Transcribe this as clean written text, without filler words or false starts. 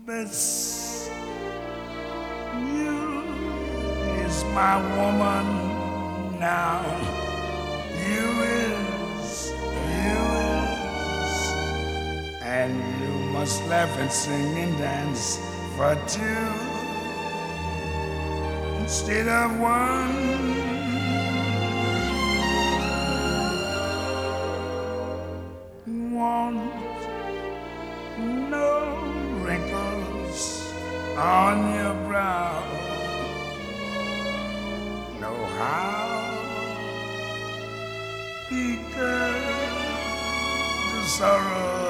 This you is my woman now. You is, and you must laugh and sing and dance for two instead of one. Want no wrinkles on your brow. Know how because the sorrow